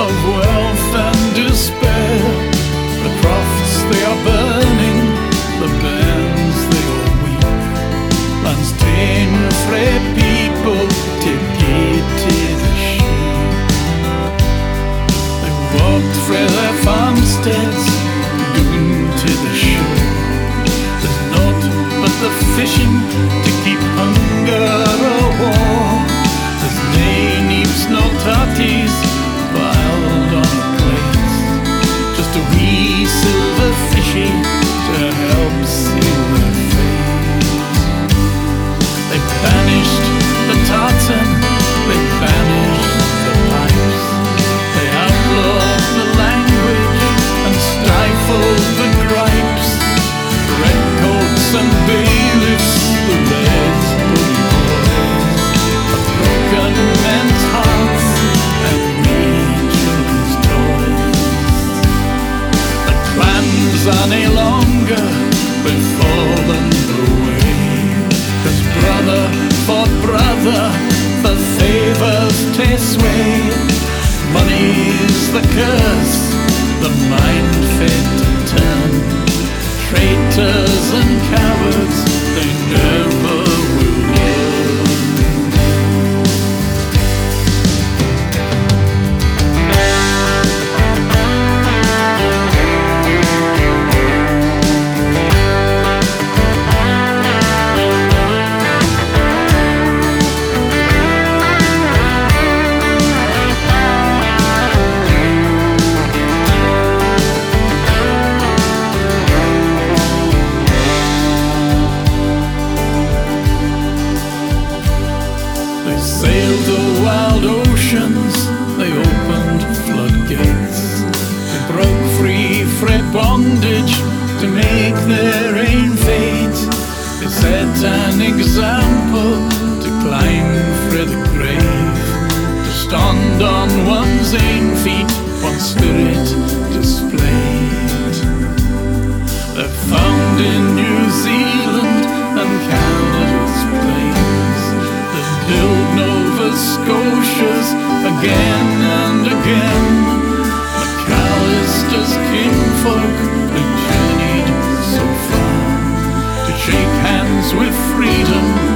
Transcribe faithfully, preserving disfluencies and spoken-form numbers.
of wealth and despair. The crofts they are burning, the bands they all weep. Lands ta'en frae people to get to the sheep. They walked frae their farmsteads down to the shore. There's naught but the fishing to keep hunger awa'. There's nae neeps, no tatties piled on a plate. Just a wee silver fishy to help seal their fate. They banished the tartan, they banished the pipes. They outlawed the language and stifled the gripes. Redcoats and bailiffs, the red bully boys, have broken men's hearts and made children's toys. The clans are no longer, they've fallen away. 'Cause brother fought brother for favours to sway. Money's the curse, the mind fit to turn. Traitors and cowards, they never will learn. They sailed the wild oceans, they opened floodgates. They broke free frae bondage to make their own fate. They set an example to climb frae the grave, to stand on one's own feet, one spirit displayed. They're found in New Zealand and Canada's plains. Build Nova Scotias again and again. McAllister's kinfolk, they journeyed so far to shake hands with freedom